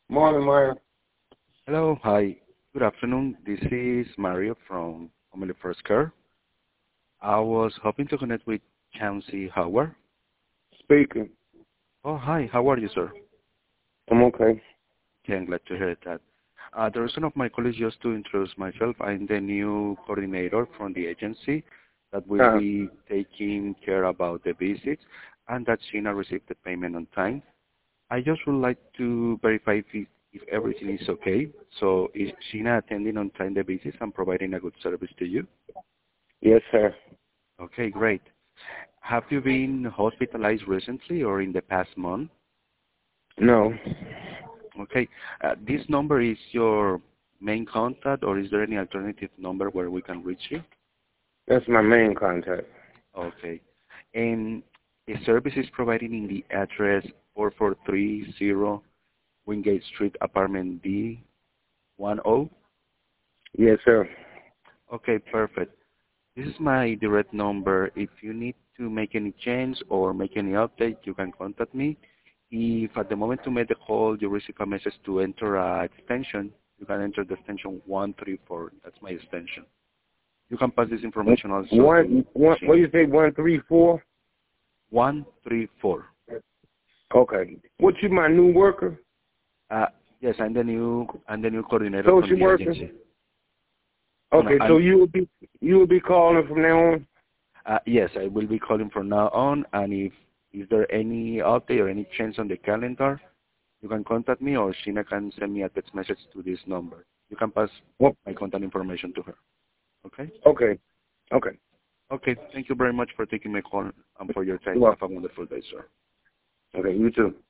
Morning, Mario. Hello, hi. Good afternoon. This is Mario from Family First Care. I was hoping to connect with Chansey Howard. Speaking. Oh, hi. How are you, sir? I'm okay. Okay, I'm glad to hear that. The reason of my call is just to introduce myself. I'm the new coordinator from the agency that will Uh, be taking care about the visits and that Sheena received the payment on time. I just would like to verify if everything is okay. So is Sheena attending on time the visits and providing a good service to you? yes, sir. Okay, great. Have you been hospitalized recently or in the past month? No, Okay. This number is your main contact, or is there any alternative number where we can reach you? that's my main contact. Okay. And the service is provided in the address 4430 Wingate Street, apartment D10. Yes, sir. Okay, perfect. This is my direct number. If you need to make any change or make any update, you can contact me. If at the moment to make the call you receive a message to enter a extension, you can enter the extension 134. That's my extension. You can pass this information also to What do Sheena. you say? 134. 134. Okay. What you my new worker? Uh, yes, I'm the new coordinator from Social the worker. agency. No, no, Okay, so you will be calling from now on. yes, I will be calling from now on, and if is there any update or any change on the calendar, you can contact me or Sheena can send me a text message to this number. You can pass What? my contact information to her. Okay? Okay. Okay. Okay. Thank you very much for taking my call and for your time. Well, Have a wonderful day, sir. okay. You too.